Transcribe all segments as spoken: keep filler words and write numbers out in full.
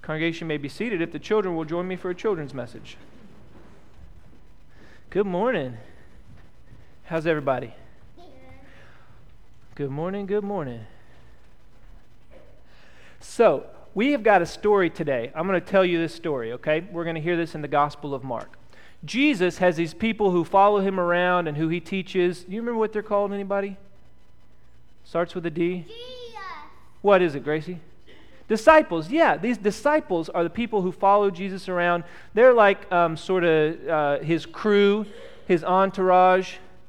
Congregation may be seated if the children will join me for a children's message. Good morning. How's everybody? Good morning, good morning. So, we have got a story today. I'm going to tell you this story, okay? We're going to hear this in the Gospel of Mark. Jesus has these people who follow him around and who he teaches. Do you remember what they're called, anybody? Starts with a D? Jesus. What is it, Gracie? Disciples. Yeah, these disciples are the people who follow Jesus around. They're like um, sort of uh, his crew, his entourage.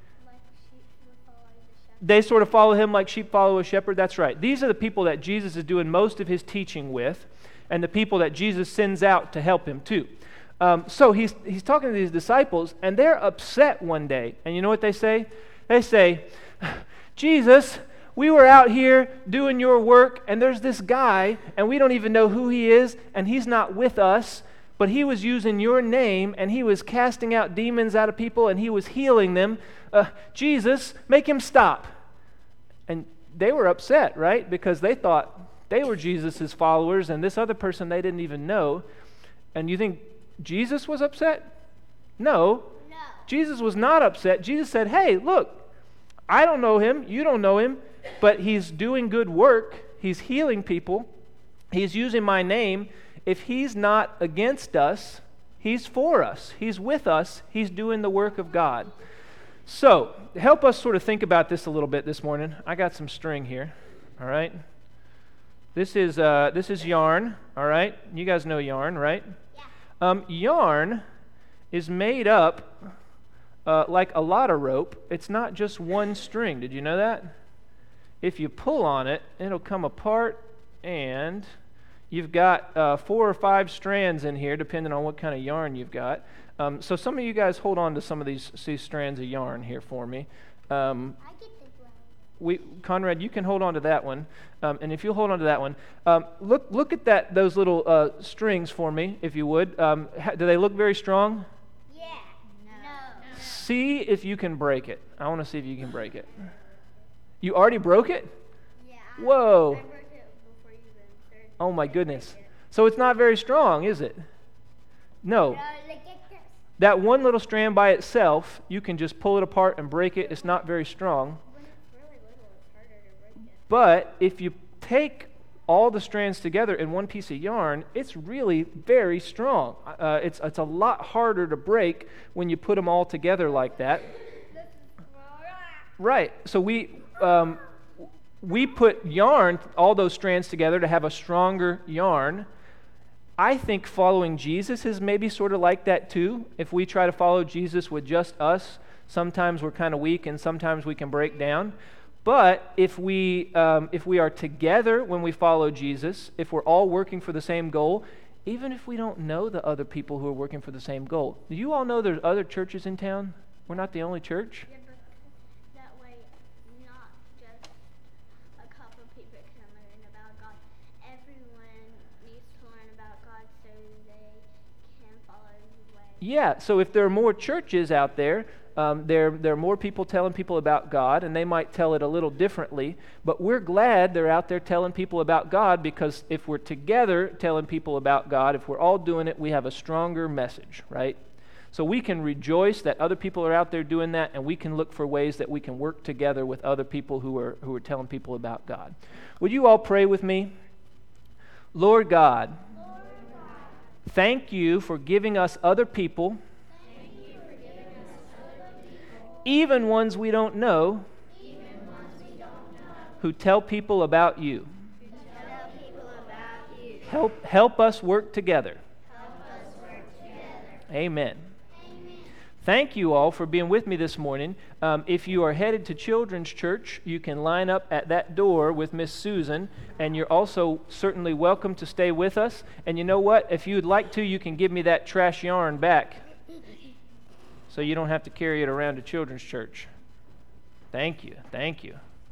They sort of follow him like sheep follow a shepherd. That's right. These are the people that Jesus is doing most of his teaching with, and the people that Jesus sends out to help him too. Um, so he's he's talking to these disciples, and they're upset one day. And you know what they say? They say, Jesus, we were out here doing your work, and there's this guy, and we don't even know who he is, and he's not with us, but he was using your name, and he was casting out demons out of people, and he was healing them. Uh, Jesus, make him stop. And they were upset, right? Because they thought they were Jesus' followers, and this other person they didn't even know. And you think Jesus was upset? No. No. Jesus was not upset. Jesus said, hey, look, I don't know him, you don't know him, but he's doing good work. He's healing people. He's using my name. If he's not against us, he's for us. He's with us. He's doing the work of God. So, help us sort of think about this a little bit this morning. I got some string here, all right? This is uh, this is yarn, all right? You guys know yarn, right? Yeah. Um, yarn is made up uh, like a lot of rope. It's not just one string. Did you know that? If you pull on it, it'll come apart, and you've got uh, four or five strands in here, depending on what kind of yarn you've got. Um, so some of you guys hold on to some of these, these strands of yarn here for me. Um, I get the brown. we, Conrad, you can hold on to that one, um, and if you'll hold on to that one, um, look look at that those little uh, strings for me, if you would. Um, ha, do they look very strong? Yeah. No. no. See if you can break it. I want to see if you can break it. You already broke it? Yeah. Whoa. I broke it before you even started. Oh my goodness. So it's not very strong, is it? No. No, look at this. That one little strand by itself, you can just pull it apart and break it. It's not very strong. When it's really little, it's harder to break it. But if you take all the strands together in one piece of yarn, it's really very strong. Uh, it's, it's a lot harder to break when you put them all together like that. Right. So we um, we put yarn, all those strands together to have a stronger yarn. I think following Jesus is maybe sort of like that too. If we try to follow Jesus with just us, sometimes we're kind of weak and sometimes we can break down. But if we um, if we are together when we follow Jesus, if we're all working for the same goal, even if we don't know the other people who are working for the same goal. Do you all know there's other churches in town? We're not the only church. Yeah, but that way, not just a couple people can learn about God. Everyone needs to learn about God so they can follow His way. Yeah, so if there are more churches out there, um, there, there are more people telling people about God, and they might tell it a little differently, but we're glad they're out there telling people about God, because if we're together telling people about God, if we're all doing it, we have a stronger message, right? So we can rejoice that other people are out there doing that, and we can look for ways that we can work together with other people who are who are telling people about God. Would you all pray with me? Lord God, Lord God, thank you for giving us other people, thank you for giving us other people, even ones we don't know, even ones we don't know, who tell people about you. who tell people about you. Help help us work together. Help us work together. Amen. Amen. Thank you all for being with me this morning. Um, if you are headed to Children's Church, you can line up at that door with Miss Susan, and you're also certainly welcome to stay with us. And you know what? If you'd like to, you can give me that trash yarn back so you don't have to carry it around to Children's Church. Thank you. Thank you.